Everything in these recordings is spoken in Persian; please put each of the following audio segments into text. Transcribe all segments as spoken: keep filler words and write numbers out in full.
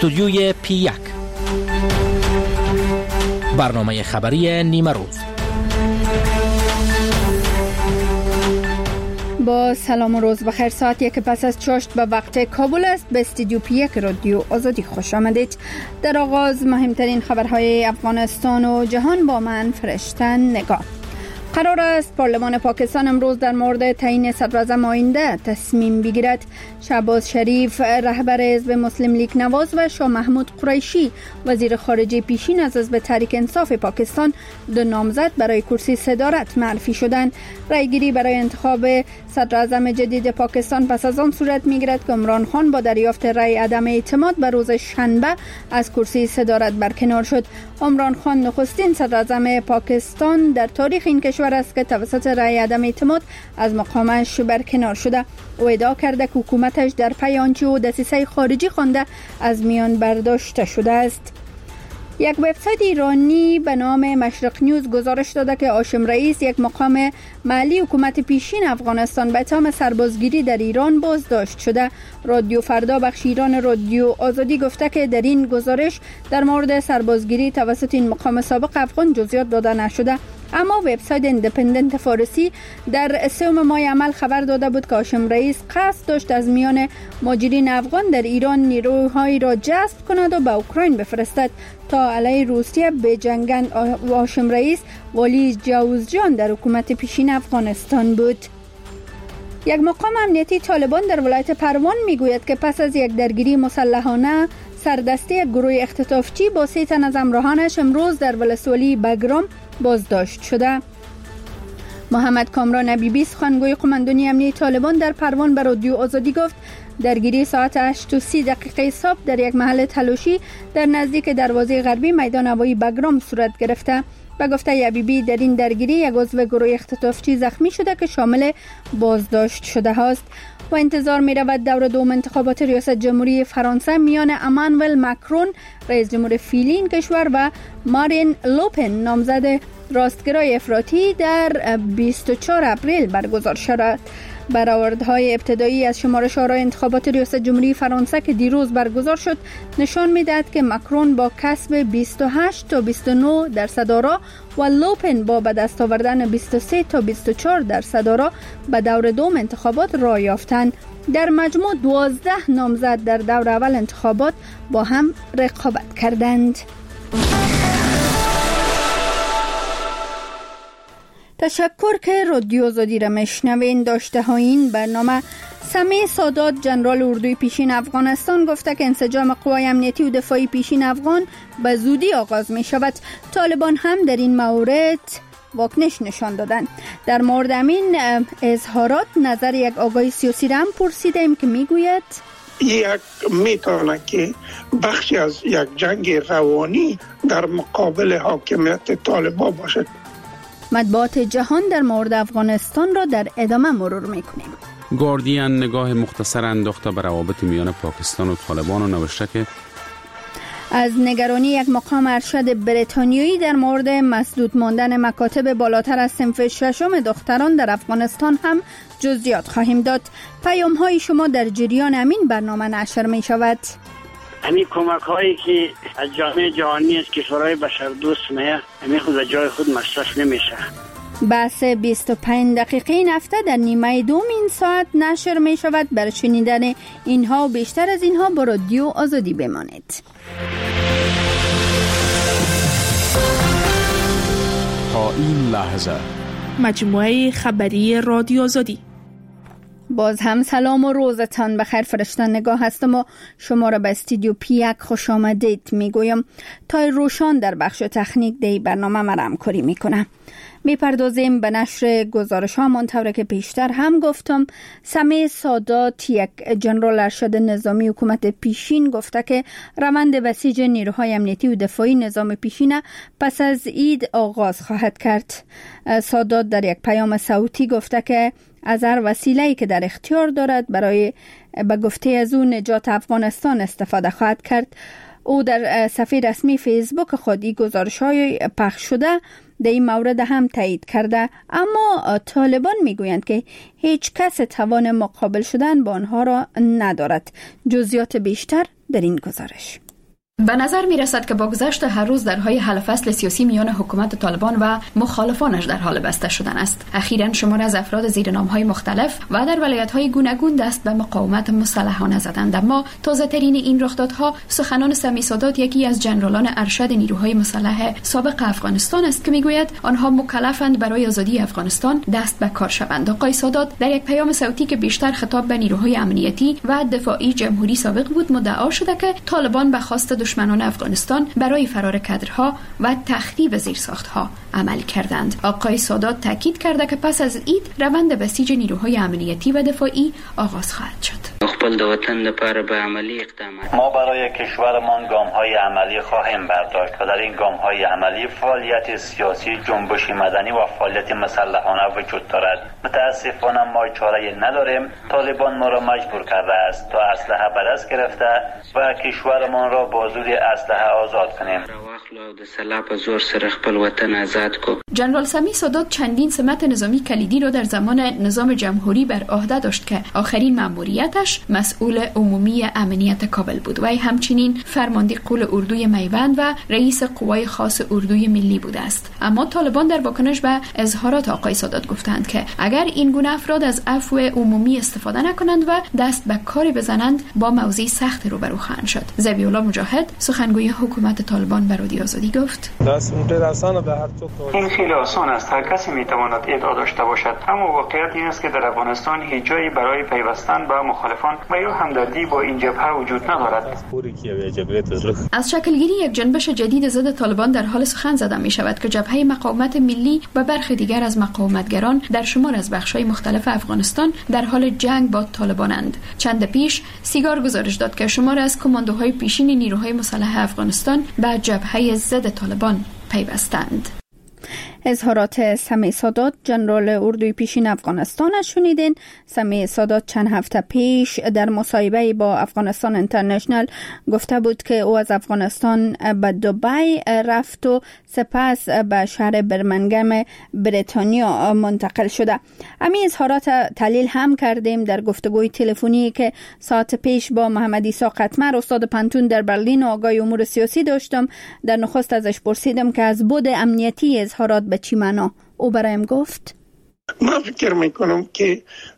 استودیوی پی یک، برنامه خبری نیمه روز. با سلام و روز بخیر. ساعت یک پس از چاشت به وقت کابل است. به استودیو پی یک رادیو آزادی خوش آمدید. در آغاز مهمترین خبرهای افغانستان و جهان با من فرشته نگاه. قرار است پارلمان پاکستان امروز در مورد تعیین صدراعظم آینده تصمیم بگیرد. شهباز شریف رهبر حزب مسلم لیگ نواز و شاه محمود قریشی وزیر خارجه پیشین از حزب تحریک انصاف پاکستان دو نامزد برای کرسی صدارت معرفی شدند. رایگیری برای انتخاب صدراعظم جدید پاکستان پس از آن صورت می‌گیرد که عمران خان با دریافت رای عدم اعتماد بر روز شنبه از کرسی صدارت برکنار شد. عمران خان نخستین صدراعظم پاکستان در تاریخ این کشور است که توسط رای عدم اعتماد از مقامش برکنار شده. او ادعا کرده که حکومتش در پی آنچه او دسیسه خارجی خوانده از میان برداشته شده است. یک وبسایت ایرانی به نام مشرق نیوز گزارش داده که هاشم رئیس، یک مقام محلی حکومت پیشین افغانستان، به اتهام سربازگیری در ایران بازداشت شده. رادیو فردا بخش ایران رادیو آزادی گفته که در این گزارش در مورد سربازگیری توسط این مقام سابق افغان جزئیات داده نشده. اما وبسایت ایندیپندنت فارسی در سوم ماه عمل خبر داده بود که هاشم رئیس قصد داشت از میان مهاجرین افغان در ایران نیروهایی را جذب کند و به اوکراین بفرستد تا علیه روسیه بجنگند. هاشم رئیس والی جوزجان در حکومت پیشین افغانستان بود. یک مقام امنیتی طالبان در ولایت پروان میگوید که پس از یک درگیری مسلحانه سردسته گروه اختطافچی با سه تن از همراهانش امروز در ولسوالی بگرام بازداشت شده. محمد کامران حبیبی سخنگوی قماندانی امنیتی طالبان در پروان به رادیو آزادی گفت درگیری ساعت هشت و سی دقیقه صبح در یک محل تلاشی در نزدیک دروازه غربی میدان هوایی بگرام صورت گرفته. به گفته حبیبی در این درگیری یک عضو گروه اختطافچی زخمی شده که شامل بازداشت شده است و انتظار می رود دور دوم انتخابات ریاست جمهوری فرانسه میان امانوئل ماکرون رئیس جمهور فعلی این کشور و مارین لوپن نامزد راستگرای افراطی در بیست و چهارم اپریل برگزار شود. برآوردهای ابتدایی از شمارش آرای انتخابات ریاست جمهوری فرانسه که دیروز برگزار شد نشان می‌دهد که ماکرون با کسب بیست و هشت تا بیست و نه درصد آرا و لوپن با به دست آوردن بیست و سه تا بیست و چهار درصد آرا به دور دوم انتخابات راه یافتند. در مجموع دوازده نامزد در دور اول انتخابات با هم رقابت کردند. تشکر که رادیو آزادی را میشنوین. داشته های این برنامه. سمیع سادات جنرال اردوی پیشین افغانستان گفته که انسجام قوای امنیتی و دفاعی پیشین افغان به زودی آغاز می شود. طالبان هم در این مورد واکنش نشان دادند. در مورد همین اظهارات نظر یک آگاه سیاسی را هم پرسیدیم که می گوید یک میتونه که بخشی از یک جنگ روانی در مقابل حاکمیت طالبان باشد. مطبوعات جهان در مورد افغانستان را در ادامه مرور میکنیم. گاردین نگاه مختصر انداخته بر روابط میان پاکستان و طالبان و نوشته که از نگرانی یک مقام ارشد بریتانیایی در مورد مسدود ماندن مکاتب بالاتر از صنف ششم دختران در افغانستان هم جزئیات خواهیم داد. پیام های شما در جریان همین برنامه نشر می شود. همین کمک هایی که از جامعه جهانی از کشورهای بشردوست میه همین خود از جای خود مصرف نمیشه. بحث بیست و پنج دقیقه این هفته در نیمه دوم این ساعت نشر می شود. برای شنیدن اینها و بیشتر از اینها با رادیو آزادی بمانید. تا این لحظه مجموعه خبری رادیو آزادی. باز هم سلام و روزتان بخیر. فرشته نگاه هستم و شما را به استودیو پی یک خوش آمدید میگویم. تا روشان در بخش تکنیک دی برنامه مرا همکاری میکنه. میپردازیم به نشر گزارش ها. منطوره که پیشتر هم گفتم سمیع سادات یک جنرال ارشد نظامی حکومت پیشین گفته که روند بسیج نیروهای امنیتی و دفاعی نظام پیشین پس از عید آغاز خواهد کرد. سادات در یک پیام صوتی گفته که از هر وسیله‌ای که در اختیار دارد برای به گفته از او نجات افغانستان استفاده خواهد کرد. او در صفحه رسمی فیسبوک خود این گزارش‌های پخش شده در این مورد هم تایید کرده، اما طالبان میگویند که هیچ کس توان مقابل شدن با آنها را ندارد. جزئیات بیشتر در این گزارش. به نظر می رسد که با گذشت هر روز درهای حل فصل سیاسی میان حکومت طالبان و مخالفانش در حال بسته شدن است. اخیراً شمار از افراد زیر نام‌های مختلف و در ولایت‌های گوناگون دست به مقاومت مسلحانه زدند. اما تازه‌ترین این رخدادها سخنان سمی سادات، یکی از جنرالان ارشد نیروهای مسلح سابق افغانستان است که میگوید آنها مکلفند برای آزادی افغانستان دست به کار شوند. آقای سادات در یک پیام صوتی که بیشتر خطاب به نیروهای امنیتی و دفاعی جمهوری سابق بود مدعا شده که طالبان به خواست دشمنان افغانستان برای فرار کادرها و تخریب زیرساختها عمل کردند. آقای سادات تاکید کرده که پس از عید روند بسیج نیروهای امنیتی و دفاعی آغاز خواهد شد. خپل د وطن لپاره به عملی اقدامات ما برای کشورمان گام‌های عملی خواهیم برداشت و در این گام‌های عملی فعالیت سیاسی، جنبش مدنی و فعالیت مسلحانه وجود دارد. متاسفانه ما چاره‌ای نداریم. طالبان ما را مجبور کرده است تا اسلحه به دست گرفته و کشورمان را با زور اسلحه آزاد کنیم. جنرال سمی سادات چندین سمت نظامی کلیدی را در زمان نظام جمهوری بر عهده داشت که آخرین مأموریتش مسئول عمومی امنیت کابل بود. وی همچنین فرمانده قول اردوی میوند و رئیس قوای خاص اردوی ملی بوده است. اما طالبان در واکنش به اظهارات آقای سادات گفتند که اگر این گونه افراد از عفو عمومی استفاده نکنند و دست به کاری بزنند با موضوع سخت روبرو خواهند شد. ذبیح الله مجاهد سخنگوی حکومت طالبان بر رادیو آزادی گفت: این خیلی آسان است، هر کسی میتواند ادعا داشته باشد، اما واقعیت این است که در افغانستان هیچ جایی برای پیوستن به مخالفان و یا همدردی با این جبهه وجود ندارد. از شکلگیری یک جنبش جدید ضد طالبان در حال سخن زده می شود که جبهه مقاومت ملی و برخی دیگر از مقاومتگران در شمار از بخش‌های مختلف افغانستان در حال جنگ با طالبانند. چند پیش سیگار گزارش داد که شمار از کماندوهای پیشین نیروهای مسلح افغانستان به جبهه ضد طالبان پیوستند. اظهارات سمی سادات جنرال اردوی پیشین افغانستان شنیدین. سمی سادات چند هفته پیش در مصاحبه با افغانستان اینترنشنل گفته بود که او از افغانستان به دبی رفت و سپس به شهر برمنگهم بریتانیا منتقل شده. همین اظهارات تحلیل هم کردیم در گفتگوی تلفنی که ساعت پیش با محمد عیسی قطمر استاد پنتون در برلین و آگاه امور سیاسی داشتم. در نخست ازش پرسیدم که از بود امنیتی اظهارات به چی معنا. او برایم گفت: من فکر میکنم که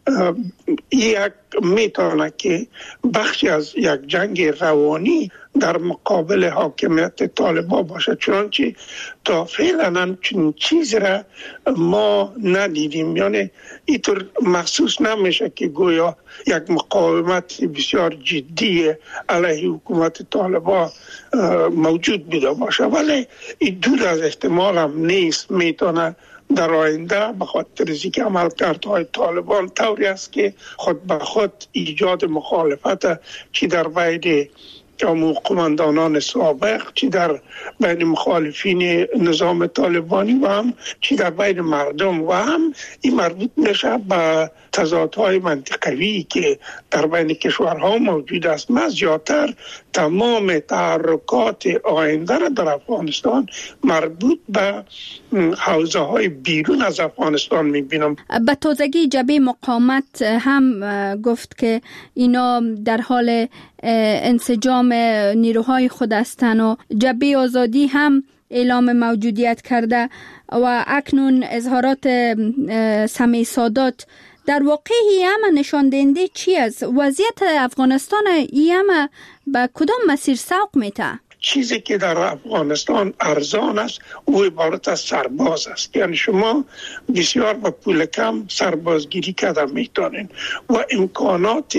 یک میتونه که بخشی از یک جنگ روانی در مقابل حاکمیت طالبان باشه، چنانچه تا فعلا همچین چیز را ما ندیدیم. یعنی اینطور محسوس نمیشه که گویا یک مقاومت بسیار جدی علیه حکومت طالبان موجود بوده باشه، ولی این دور از احتمال هم نیست. میتونه در آینده به خاطر از اینکه عملکردهای طالبان طوری است که خود به خود ایجاد مخالفت چی در بین قماندانان سابق، چی در بین مخالفین نظام طالبانی و هم چی در بین مردم و هم این مربوط میشه به تضادهای منطقوی که در بین کشورها موجود است. من زیادتر تمام تحرکات آینده را در افغانستان مربوط به حوزه های بیرون از افغانستان میبینم. به تازگی جبهه مقاومت هم گفت که اینا در حال انسجام نیروهای خود هستند و جبهه آزادی هم اعلام موجودیت کرده و اکنون اظهارات سمی سادات در واقع هم نشان دهنده چی است؟ وضعیت افغانستان هم به کدام مسیر سوق میته؟ چیزی که در افغانستان ارزان است او عبارت از سرباز است. یعنی شما بسیار با پول کم سربازگیری کرده میتونین و امکانات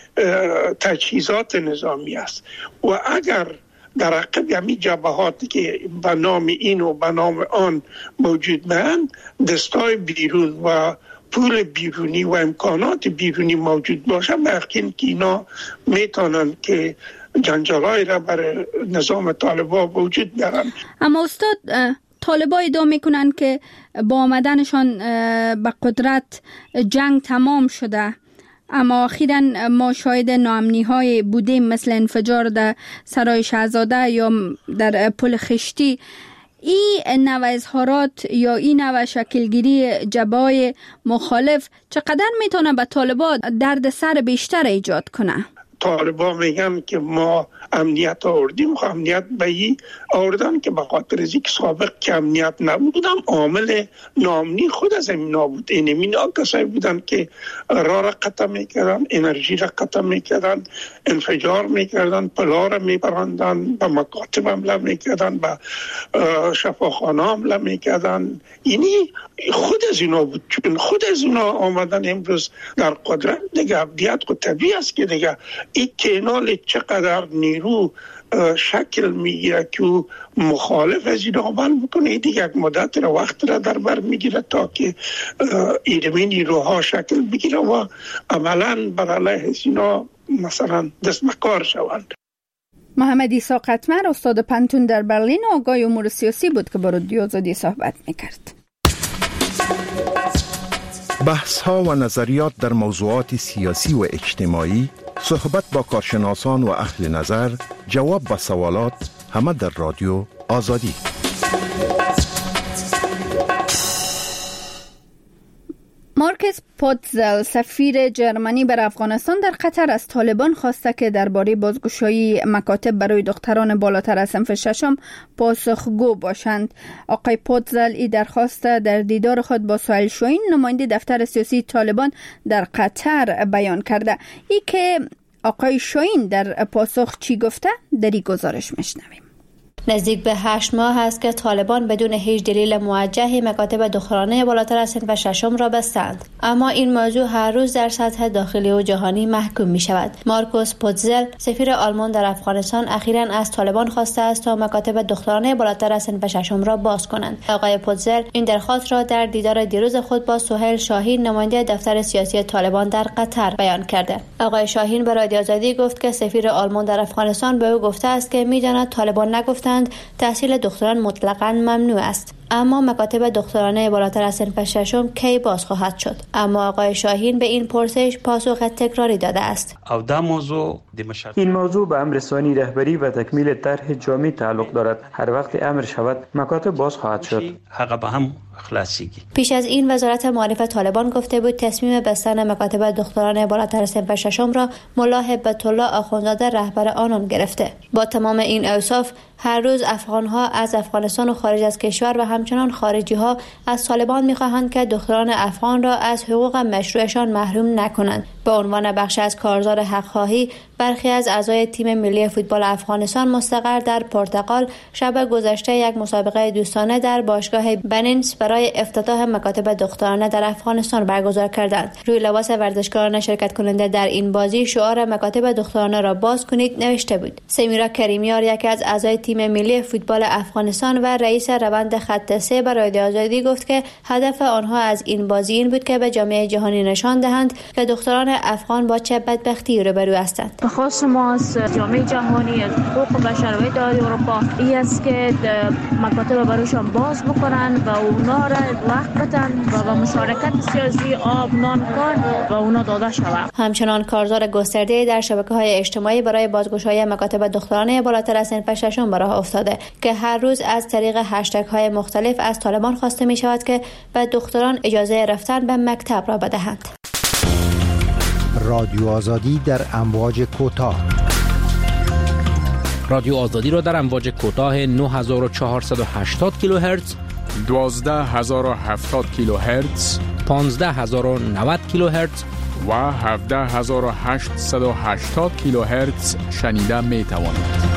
تجهیزات نظامی است و اگر در عقب همین جبهاتی که به نام این و به نام آن موجود میند دستای بیرون و پول بیرونی و امکانات بیرونی موجود باشه، یقین که اینا میتونن که جنجالای را برای نظام طالبان وجود بیارن. اما استاد طالبان ادعا میکنن که با آمدنشان به قدرت جنگ تمام شده، اما اخیراً ما شاهد ناامنی های بودیم مثل انفجار در سرای شهزاده یا در پل خشتی. این نوع اظهارات یا این نوع شکلگیری جبهه‌های مخالف چقدر میتونه به طالبان درد سر بیشتر ایجاد کنه؟ طالبا میگن که ما امنیت آوردیم، خب امنیت به این آوردن که به خاطر از اینکه سابق که امنیت نبودم عامل ناامنی خود از این نابود. این اینا کسایی بودن که راه را قطع میکردن، انرژی را قطع میکردن، انفجار میکردن، پلا را میبرندن، به مکاتب حمله میکردن، به شفاخانه حمله میکردن. اینی خود از اینا بود، چون خود از اینا آمدن امروز در قدرت. دیگه ابدیت خود طبیعی است که دیگه این کنال چقدر نیرو شکل میگیره که مخالف از این عمل بکنه، دیگه یک مدت را وقت را در بر میگیره تا که ایرمی نیروها شکل بگیره و عملا بر علیه از اینا مثلا دست مکار شوند. محمد عیسی قطمر استاد پنتون در برلین و آگاه امور سیاسی بود که با رادیو آزادی صحبت میکرد. بحث ها و نظریات در موضوعات سیاسی و اجتماعی، صحبت با کارشناسان و اهل نظر، جواب به سوالات، همه در رادیو آزادی. مارکس پوتزل سفیر جرمنی بر افغانستان در قطر از طالبان خواسته که درباره بازگشایی مکاتب برای دختران بالاتر از صنف ششم پاسخگو باشند. آقای پوتزل این درخواست در دیدار خود با سهیل شاهین نماینده دفتر سیاسی طالبان در قطر بیان کرده. ای که آقای شاهین در پاسخ چی گفته؟ در این گزارش میشنویم. نزدیک به هشت ماه است که طالبان بدون هیچ دلیل موجهی مکاتب دخترانه بالاتر از صنف ششم را بستند، اما این موضوع هر روز در سطح داخلی و جهانی محکوم می شود. مارکوس پوتزل سفیر آلمان در افغانستان اخیراً از طالبان خواسته است تا مکاتب دخترانه بالاتر از صنف ششم را باز کنند. آقای پوتزل این درخواست را در دیدار دیروز خود با سهیل شاهین نماینده دفتر سیاسی طالبان در قطر بیان کرده. آقای شاهین به رادیو آزادی گفت که سفیر آلمان در افغانستان به او گفته است که می‌داند طالبان نگفتند تحصیل دختران مطلقاً ممنوع است، اما مکاتب دخترانه بالاتر از صنف ششم کی باز خواهد شد؟ اما آقای شاهین به این پرسش پاسخ تکراری داده است. این موضوع به امر ثانی رهبری و تکمیل طرح جامع تعلق دارد. هر وقت امر شود مکاتب باز خواهد شد. پیش از این وزارت معارف طالبان گفته بود تصمیم بستن مکاتب دختران بالاتر از صنف ششم را ملا هبت الله آخوندزاده رهبر آنان گرفته. با تمام این اوصاف هر روز افغان‌ها از افغانستان و خارج از کشور و همچنان خارجی‌ها از طالبان می‌خواهند که دختران افغان را از حقوق مشروعشان محروم نکنند. به عنوان بخش از کارزار حق‌خواهی برخی از اعضای تیم ملی فوتبال افغانستان مستقر در پرتغال شب گذشته یک مسابقه دوستانه در باشگاه بنینس برای افتتاح مکاتب دخترانه در افغانستان برگزار کردند. روی لباس ورزشکاران شرکت کننده در این بازی شعار مکاتب دخترانه را باز کنید نوشته بود. سمیرا کریمیار یکی از اعضای تیم ملی فوتبال افغانستان و رئیس روند خط سه برای رادیو آزادی گفت که هدف آنها از این بازی این بود که به جامعه جهانی نشان دهند که دختران افغان با چه بدبختی روبرو هستند. خواست ما از جامعه جهانی، از حقوق بشر و اداره اروپا این است که مکاتب برایشان باز بکنن و اونا را وقت بدن و به مشارکت سیاسی آب نان کار و اونا داده شود. همچنان کارزار گسترده در شبکه‌های اجتماعی برای بازگشایی مکاتب دخترانه بالاتر از صنف ششم به راه افتاده که هر روز از طریق هشتگ‌های مختلف از طالبان خواسته می شود که به دختران اجازه رفتن به مکتب را بدهند. رادیو آزادی در امواج کوتاه. رادیو آزادی را در امواج کوتاه نه هزار و چهارصد و هشتاد کیلوهرتز، دوازده هزار و هفتاد کیلوهرتز، پانزده هزار و نود کیلوهرتز و هفده هزار و هشتصد و هشتاد کیلوهرتز شنیده می توانید.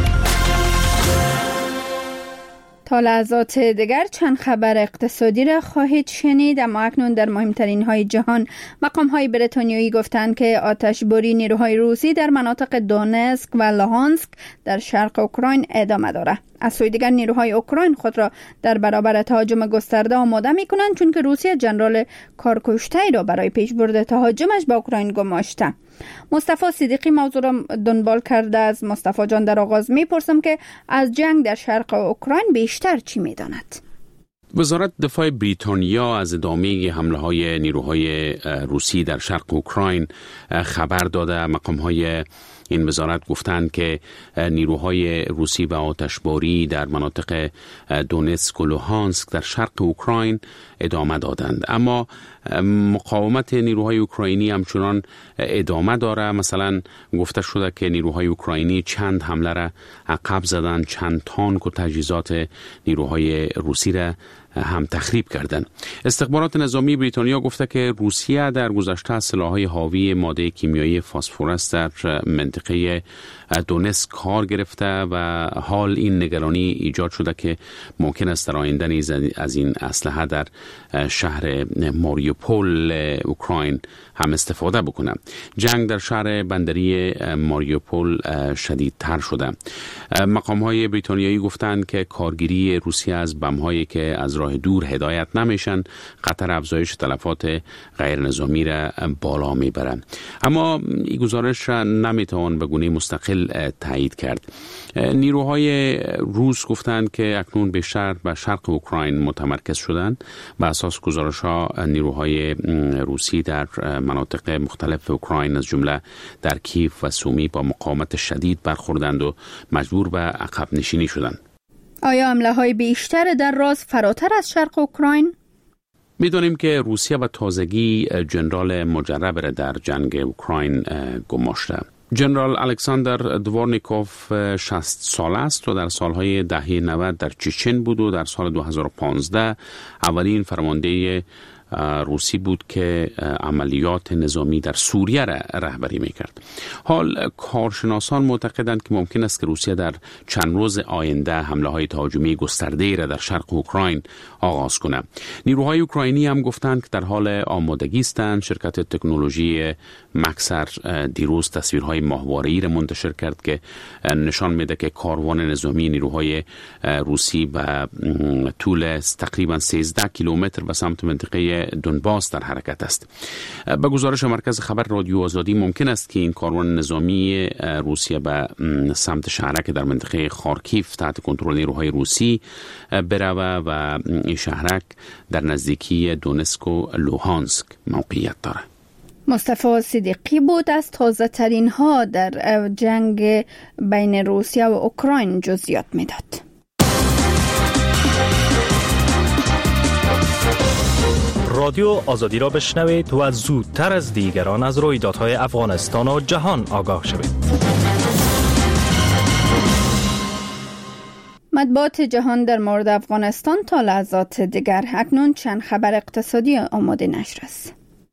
تا لحظات دیگر چند خبر اقتصادی را خواهید شنید، اما اکنون در مهمترین های جهان. مقام های بریتانیایی گفتند که آتشباری نیروهای روسی در مناطق دونسک و لوهانسک در شرق اوکراین ادامه دارد. از سوی دیگر نیروهای اوکراین خود را در برابر تهاجم گسترده آماده می کنند، چون که روسیه جنرال کارکشته‌ای را برای پیشبرد تهاجمش به اوکراین گماشته. مصطفی صدیقی موضوع را دنبال کرده. از مصطفی جان در آغاز می پرسم که از جنگ در شرق اوکراین بیشتر چی می داند؟ وزارت دفاع بریتانیا از ادامه حمله های نیروهای روسی در شرق اوکراین خبر داده. مقام های این وزارت گفتند که نیروهای روسی و آتشباری در مناطق دونتسک و لوهانسک در شرق اوکراین ادامه دادند، اما مقاومت نیروهای اوکراینی همچنان ادامه داره. مثلا گفته شده که نیروهای اوکراینی چند حمله را عقب زدند، چند تانک و تجهیزات نیروهای روسی را هم تخریب کردند. استخبارات نظامی بریتانیا گفته که روسیه در گذشته سلاح‌های حاوی ماده کیمیایی فسفرس در منطقه دونتسک کار گرفته و حال این نگرانی ایجاد شده که ممکن است در آینده نیز از این اسلحه در شهر ماریوپول اوکراین هم استفاده بکنه. جنگ در شهر بندری ماریوپول شدیدتر شده. مقام‌های بریتانیایی گفتند که کارگیری روسیه از بم‌هایی که از راه دور هدایت نمیشن خطر افزایش تلفات غیر نظامی را بالا میبره. اما این گزارش را نمیتوان به گونه مستقل تایید کرد. نیروهای روس گفتند که اکنون بیشتر به شرق اوکراین متمرکز شدند. به اساس گزارش‌ها نیروهای روسی در مناطق مختلف اوکراین از جمله در کیف و سومی با مقاومت شدید برخوردند و مجبور به عقب نشینی شدند. آیا حمله های بیشتر در راز فراتر از شرق اوکراین؟ میدونیم که روسیه به تازگی جنرال مجرب را در جنگ اوکراین گماشته. جنرال الکساندر دوارنیکوف شصت ساله است و در سالهای دهه نود در چچن بود و در سال دو هزار و پانزده اولین فرمانده روسی بود که عملیات نظامی در سوریه را رهبری میکرد. حال کارشناسان معتقدند که ممکن است که روسیه در چند روز آینده حمله های تهاجمی گسترده را در شرق اوکراین آغاز کنه. نیروهای اوکراینی هم گفتند که در حال آمادگی هستند. شرکت تکنولوژی مکسر دیروز تصویرهای ماهواره‌ای را منتشر کرد که نشان میده که کاروان نظامی نیروهای روسی به طول تقریبا سیزده کیلومتر به سمت منطقه دونباس در حرکت است. به گزارش مرکز خبر رادیو آزادی ممکن است که این کاروان نظامی روسیه به سمت شهرک در منطقه خارکیف تحت کنترل نیروهای روسی بروه و این شهرک در نزدیکی دونتسک و لوهانسک موقعیت دارد. مصطفی صدیقی بود از تازه ترین ها در جنگ بین روسیه و اوکراین جزئیات میداد. رادیو آزادی را بشنوید و زودتر از دیگران از رویدادهای افغانستان و جهان آگاه شوید. مطبوعات جهان در مورد افغانستان تا لحظات دیگر اکنون چند خبر اقتصادی آماده نشر است.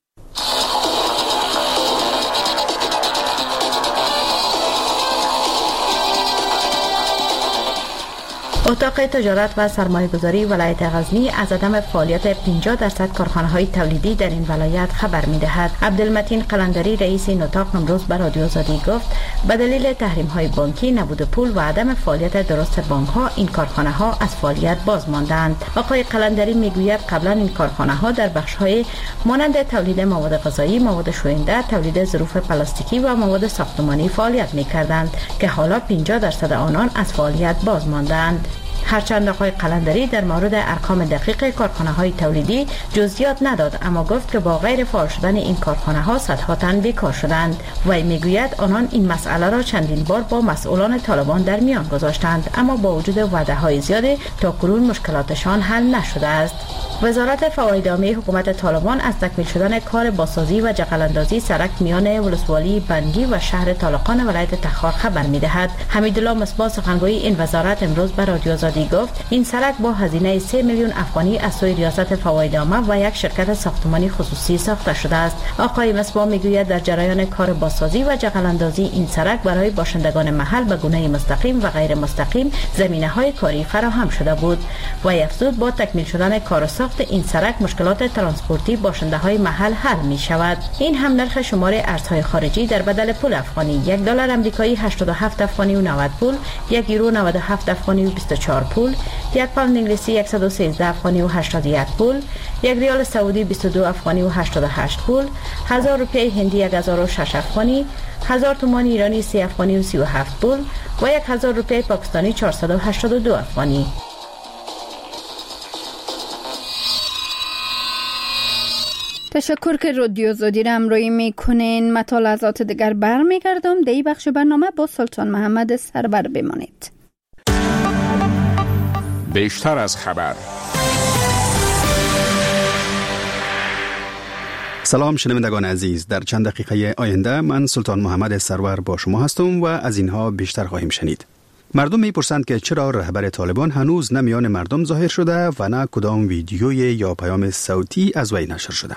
اتاق تجارت و سرمایه‌گذاری ولایت غزنی از عدم فعالیت پنجاه درصد کارخانه‌های تولیدی در این ولایت خبر می‌دهد. عبدالمتین قلندری رئیس این اتاق امروز به رادیو آزادی گفت به دلیل تحریم‌های بانکی، نبود پول و عدم فعالیت درست بانک‌ها این کارخانه‌ها از فعالیت باز ماندند. آقای قلندری می‌گوید قبلا این کارخانه‌ها در بخش‌های مانند تولید مواد غذایی، مواد شوینده، تولید ظروف پلاستیکی و مواد ساختمانی فعالیت می‌کردند که حالا پنجاه درصد آنان از فعالیت باز ماندند. هرچند آقای قلندری در مورد ارقام دقیق کارخانه‌های تولیدی جزئیات نداد، اما گفت که با غیر فعال شدن این کارخانه‌ها صدها تن بیکار شدند. وی میگوید آنان این مسئله را چندین بار با مسئولان طالبان در میان گذاشتند، اما با وجود وعده‌های زیاده تاکنون مشکلاتشان حل نشده است. وزارت فواید عامه حکومت طالبان از تکمیل شدن کار بازسازی و جغلاندازی سرک میان ولسوالی بنگی و شهر طالقان ولایت تخار خبر می‌دهد. حمیدالله مصباح سخنگوی این وزارت امروز به رادیو آزادی گفت این سرک با هزینه سه میلیون افغانی از سوی ریاست فواید عامه و یک شرکت ساختمانی خصوصی ساخته شده است. آقای مصباح میگوید در جریان کار بازسازی و جغلاندازی این سرک برای باشندگان محل به گونه مستقیم و غیر مستقیم زمینه‌های کاری فراهم شده بود و افزود با تکمیل شدن کار ساخت این سرک مشکلات ترانسپورتی باشنده‌های محل حل می شود. این هم نرخ شمار ارزهای خارجی در بدل پول افغانی یک دلار آمریکایی هشتاد و هفت افغانی و نود پول، یک یورو نود و هفت افغانی و بیست و چهار پول، یک پوند انگلیسی صد و سیزده افغانی و هشتاد و یک پول، یک ریال سعودی بیست و دو افغانی و هشتاد و هشت پول، هزار روپیه هندی یک هزار و شش افغانی، هزار تومان ایرانی سی افغانی و سی و هفت پول و یک هزار روپیه پاکستانی چهارصد و هشتاد و دو افغانی. تشکر که رادیو آزادی را همراهی میکنین. مطالعات دیگر برمیگردم. در این بخش برنامه با سلطان محمد سرور بمانید. بیشتر از خبر. سلام شنوندگان عزیز، در چند دقیقه آینده من سلطان محمد سرور با شما هستم و از اینها بیشتر خواهیم شنید. مردم میپرسند که چرا رهبر طالبان هنوز نه میان مردم ظاهر شده و نه کدام ویدیوی یا پیام صوتی از وی نشر شده.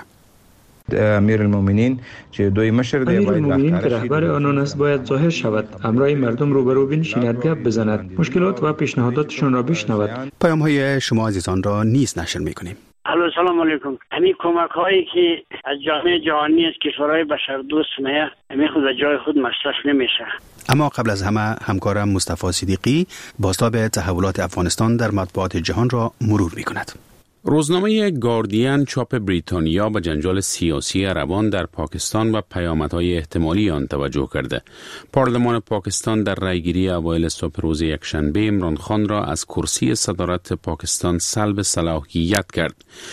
امیر المؤمنین که دوی مشر دی امیر المؤمنین که رهبر آنان است باید ظاهر شود، امرای مردم روبرو بنشیند، گپ بزند، مشکلات و پیشنهاداتشان را بشنود. پیام های شما عزیزان را نیز نشر میکنیم. الو سلام علیکم. همین کمک هایی که از جامعه جهانی از کشورهای بشردوست میه همین خود جای خود مصرف نمیشه. اما قبل از همه همکارم مصطفی صدیقی بازتاب تحولات افغانستان در مطبوعات جهان را مرور میکند. روزنامه گاردین چاپ بریتانیا به جنجال سیاسی روان در پاکستان و پیامدهای احتمالی آن توجه کرده. پارلمان پاکستان در رأیگیری اوایل صبح روز یکشنبه عمران خان را از کرسی صدارت پاکستان سلب صلاحیت کرد.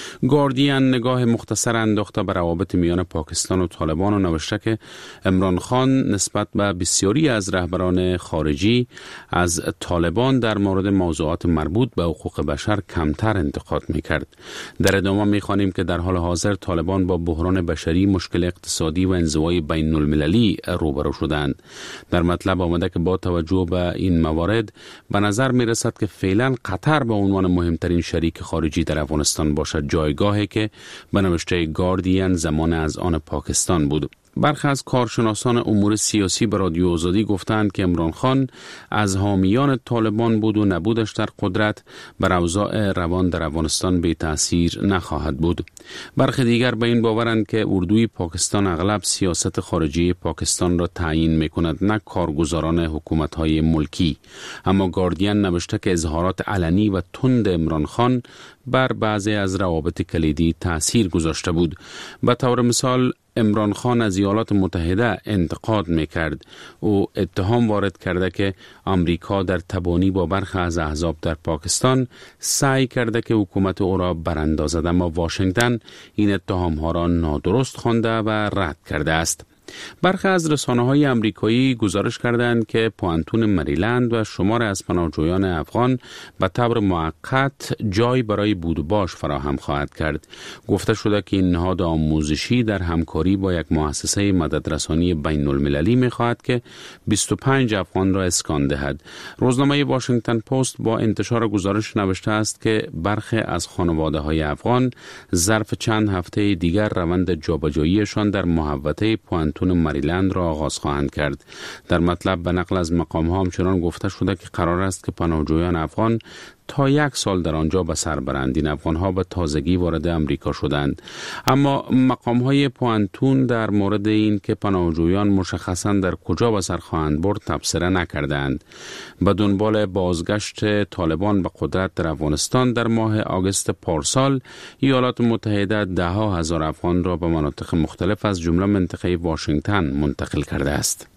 گاردین نگاه مختصر انداخته به روابط میان پاکستان و طالبان و نوشته که عمران خان نسبت به بسیاری از رهبران خارجی از طالبان در مورد موضوعات مربوط به حقوق بشر کمتر انتقاد می‌کرد. در ادامه می‌خوانیم که در حال حاضر طالبان با بحران بشری، مشکل اقتصادی و انزوای بین المللی روبرو شدند. در مطلب آمده که با توجه به این موارد به نظر می‌رسد که فعلا قطر به عنوان مهمترین شریک خارجی در افغانستان باشد، جایگاهی که به نوشته گاردین زمان از آن پاکستان بود. برخی از کارشناسان امور سیاسی به رادیو آزادی گفتند که عمران خان از حامیان طالبان بود و نبودش در قدرت بر اوضاع روان در افغانستان بی تأثیر نخواهد بود. برخی دیگر به این باورند که اردوی پاکستان اغلب سیاست خارجی پاکستان را تعیین می‌کند، نه کارگزاران حکومت‌های ملکی. اما گاردین نوشته که اظهارات علنی و تند عمران خان بر بعضی از روابط کلیدی تأثیر گذاشته بود. به طور مثال عمران خان از ایالات متحده انتقاد میکرد. او اتهام وارد کرده که آمریکا در تبانی با برخی از احزاب در پاکستان سعی کرده که حکومت او را براندازد، اما واشنگتن این اتهام ها را نادرست خوانده و رد کرده است. برخی از رسانه‌های آمریکایی گزارش کردند که پوانتون مریلند و شمار از پناهجویان افغان به طور موقت جای برای بود و باش فراهم خواهد کرد. گفته شده که این نهاد آموزشی در همکاری با یک مؤسسه مددرسانی بین المللی می‌خواهد که بیست و پنج افغان را اسکان دهد. روزنامه واشنگتن پست با انتشار گزارش نوشته است که برخی از خانواده‌های افغان ظرف چند هفته دیگر روند جابجاییشان در محوطه پوانتون مریلند را آغاز خواهند کرد. در مطلب به نقل از مقام ها همچنان گفته شده که قرار است که پناهجویان افغان تا یک سال در آنجا به سر برند. این افغان ها به تازگی وارد امریکا شدند. اما مقام های پوانتون در مورد این که پناهجویان مشخصا در کجا به سر خواهند برد تبصره نکردند. به دنبال بازگشت طالبان به قدرت در افغانستان در ماه آگوست پارسال ایالات متحده ده ها هزار افغان را به مناطق مختلف از جمله منطقه واشنگتن منتقل کرده است.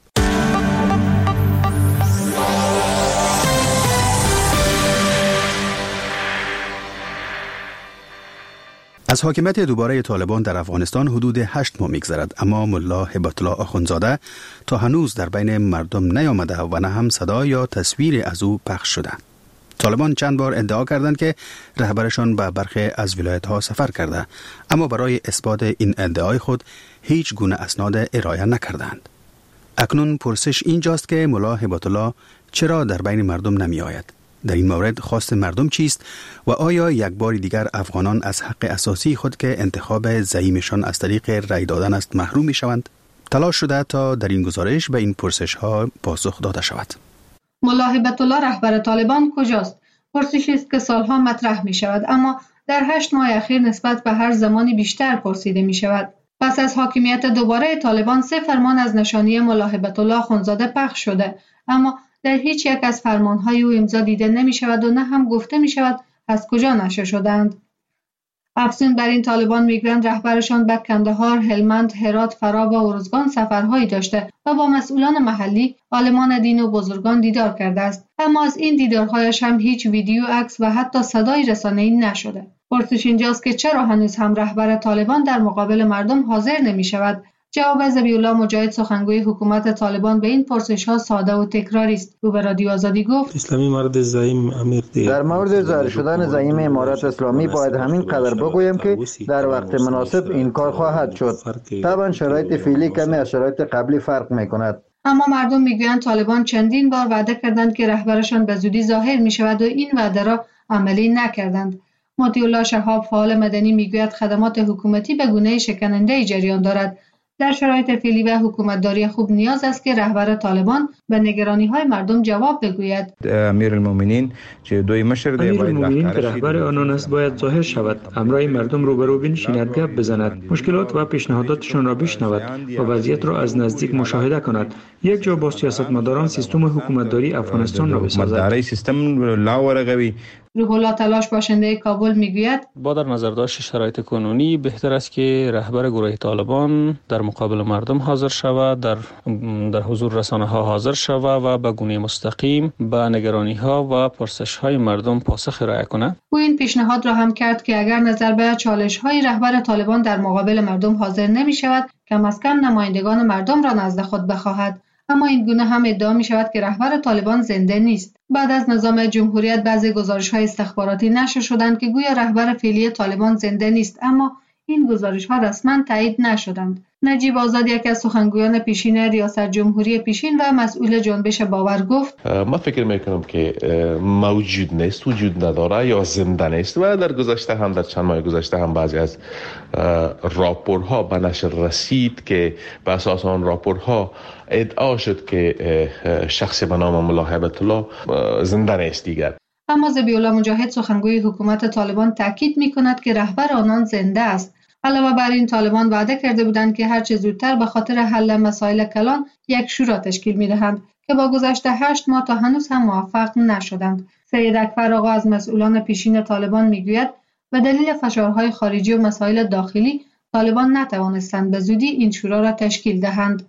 از حاکمیت دوباره طالبان در افغانستان حدود هشت ماه می‌گذرد، اما ملا هبت الله آخوندزاده تا هنوز در بین مردم نیامده و نه هم صدا یا تصویر از او پخش شده. طالبان چند بار ادعا کردند که رهبرشان به برخی از ولایت‌ها سفر کرده، اما برای اثبات این ادعای خود هیچ گونه اسناد ارائه نکردند. اکنون پرسش اینجاست که ملا هبت الله چرا در بین مردم نمی آید؟ در این مورد خواست مردم چیست و آیا یک بار دیگر افغانان از حق اساسی خود که انتخاب زعیمشان از طریق رای دادن است محروم می شوند؟ تلاش شده تا در این گزارش به این پرسش ها پاسخ داده شود. ملا هبت الله رهبر طالبان کجاست؟ پرسشی است که سالها مطرح می شود، اما در هشت ماه اخیر نسبت به هر زمانی بیشتر پرسیده می شود. پس از حاکمیت دوباره طالبان سه فرمان از نشانی ملا هبت الله آخوندزاده پخش شده، اما در هیچ یک از فرمانهای او امضا دیده نمی شود و نه هم گفته می شود از کجا نشر شدند. افزون بر این طالبان میگویند رهبرشان به کندهار، هلمند، هرات، فرا و ارزگان سفرهایی داشته و با مسئولان محلی، عالمان دین و بزرگان دیدار کرده است، اما از این دیدارهایش هم هیچ ویدیو، عکس و حتی صدای رسانه‌ای نشده. پرسش اینجاست که چرا هنوز هم رهبر طالبان در مقابل مردم حاضر نمی شود؟ جواب ذبیح الله مجاهد سخنگوی حکومت طالبان به این پرسش‌ها ساده و تکراری است. او به رادیو آزادی گفت: اسلامی مرد زعیم امیر دی. در مورد ظاهر شدن زعیم امارت اسلامی باید همین قدر بگویم که در وقت مناسب این کار خواهد شد. طبعا شرایط فعلی کمی از شرایط قبلی فرق می‌کند. اما مردم میگویند طالبان چندین بار وعده کردند که رهبرشان به زودی ظاهر می‌شود و این وعده را عملی نکردند. مطیع الله شهاب فعال مدنی میگوید خدمات حکومتی به گونه شکننده جریان دارد. در شرایط فعلی و حکومتداری خوب نیاز است که رهبر طالبان به نگرانی‌های مردم جواب بگوید. امیرالمومنین که دوی مشر دی باید امیرالمومنین که رهبر آنان است باید ظاهر شود، همراه مردم روبرو بنشیند، گپ بزند، مشکلات و پیشنهاداتشان را بشنود و وضعیت را از نزدیک مشاهده کند. یک جا با سیاستمداران سیستم حکومتداری افغانستان را بسازد. مداری سیستم لا ورقوی. روح الله تلاش باشنده کابل میگوید: با در نظر داشت شرایط کنونی بهتر است که رهبر گروه طالبان در مقابل مردم حاضر شود، در در حضور رسانه ها حاضر شود و به گونه مستقیم به نگرانی ها و پرسش های مردم پاسخ ارائه کند. او این پیشنهاد را هم کرد که اگر نظر به چالش های رهبر طالبان در مقابل مردم حاضر نمی شود، کم از کم نمایندگان مردم را نزد خود بخواهد. اما این گونه هم ادعا می شود که رهبر طالبان زنده نیست. بعد از نظام جمهوریت بعضی گزارش‌های استخباراتی نشر شدند که گویا رهبر فعلی طالبان زنده نیست، اما این گزارش‌ها رسما تایید نشدند. نجیب آزاد یکی از سخنگویان پیشین ریاست جمهوری پیشین و مسئول جنبش باور گفت: ما فکر میکنم که موجود نیست، وجود نداره یا زنده نیست و در گذشته هم در چند ماه گذشته هم بعضی از راپورها به نشر رسید که به اساس آن راپورها ادعا شد که شخصی به نام ملا هیبت الله زنده نیست دیگر. اما ذبیح الله مجاهد سخنگوی حکومت طالبان تاکید می‌کند که رهبر آنان زنده است. علاوه بر این طالبان وعده کرده بودند که هر چه زودتر به خاطر حل مسائل کلان یک شورا تشکیل می‌دهند که با گذشت هشت ماه تا هنوز هم موفق نشدند. سید اکبر آقا از مسئولان پیشین طالبان می‌گوید به دلیل فشارهای خارجی و مسائل داخلی طالبان نتوانستند به زودی این شورا را تشکیل دهند.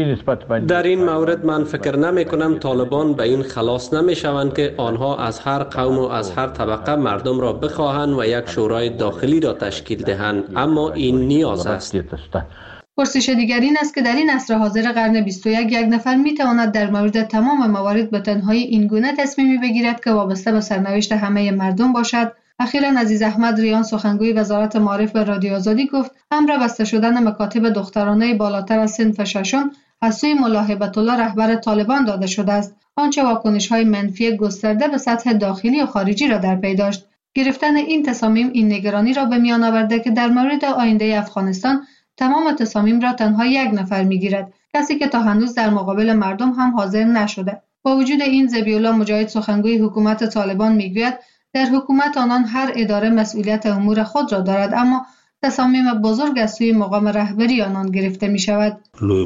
در این مورد من فکر نمی کنم طالبان به این خلاص نمی شوند که آنها از هر قوم و از هر طبقه مردم را بخواهند و یک شورای داخلی را تشکیل دهند، اما این نیاز است. پرسش دیگر این است که در این عصر حاضر قرن بیست و یک یک نفر می تواند در مورد تمام موارد به تنهایی این گونه تصمیمی بگیرد که وابسته به سرنوشت همه مردم باشد؟ اخیراً عزیز احمد ریان سخنگوی وزارت معارف به رادیو آزادی گفت امر بسته شدن مکاتب دخترانه بالاتر از صنف ششم از سوی ملا هیبت الله رهبر طالبان داده شده است، آنچه واکنش‌های منفی گسترده به سطح داخلی و خارجی را در پی داشت. گرفتن این تصامیم این نگرانی را به میان آورده که در مورد آینده افغانستان تمام تصامیم را تنها یک نفر می‌گیرد، کسی که تا هنوز در مقابل مردم هم حاضر نشده. با وجود این ذبیح الله مجاهد سخنگوی حکومت طالبان می‌گوید در حکومت آنان هر اداره مسئولیت امور خود را دارد، اما تصامیم بزرگ از سوی مقام رهبری آنان گرفته می شود.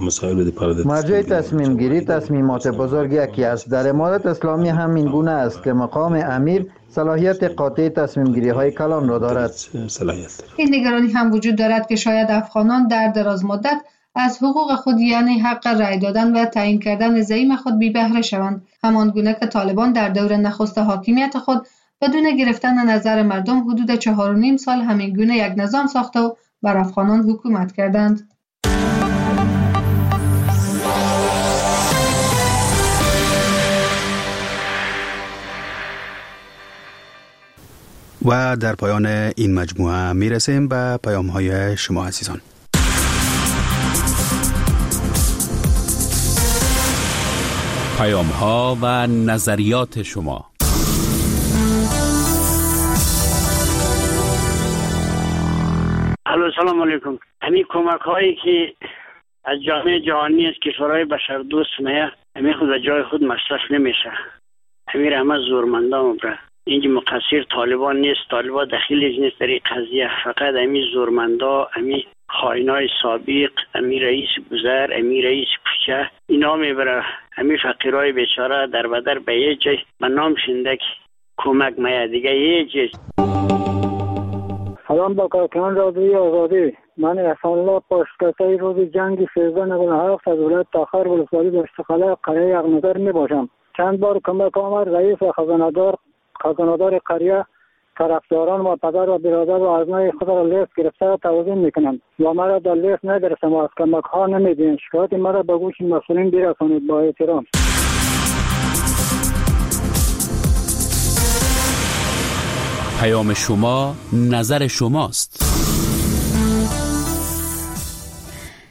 مرجع تصمیم گیری تصمیمات بزرگ یکی است. در امارت اسلامی هم این گونه است که مقام امیر صلاحیت قاطع تصمیم گیری های کلان را دارد. این نگرانی هم وجود دارد که شاید افغانان در دراز مدت از حقوق خود یعنی حق رأی دادن و تعیین کردن زعیم خود بی بهره شوند، همان گونه که طالبان در دور نخست حاکمیت خود بدون گرفتن نظر مردم حدود چهار و نیم سال همین گونه یک نظام ساخته و بر افغانان حکومت کردند. و در پایان این مجموعه میرسیم به پیام های شما عزیزان. پیام ها و نظریات شما. الو سلام علیکم. همین کمک هایی که از جامعه جهانی از کشورهای بشردوست میه همین خود جای خود مصرف نمیشه. همین همه زورمندان بره. اینجا مقصر طالبان نیست، طالبان دخیلش نیست در این قضیه، فقط همین زورمندا، همین خائنای سابق، همین رئیس گذر، همین رئیس کوچه اینا میبره همین فقیرای بیچاره در بدر به یه جای به نام شندک کمک میه دیگه یه جای. سلام با کارکنان رادیوی آزادی. من احسان الله پاسکتای روز جنگ سیزده نود و هفت از ولایت تاخر ولسوالی دشتخاله قریه یغنظر می باشم. چند بار کمک آمد رئیس و خزانه‌دار خزانه‌دار قریه طرفداران و پدر و برادر و آزمای خود را لیست گرفته توضیح میکنند و مرا در لیست ندرسم و از کمک ها نمیدین. شکایت مرا به گوش مسئولین برسانید. با احترام. پیام شما نظر شماست.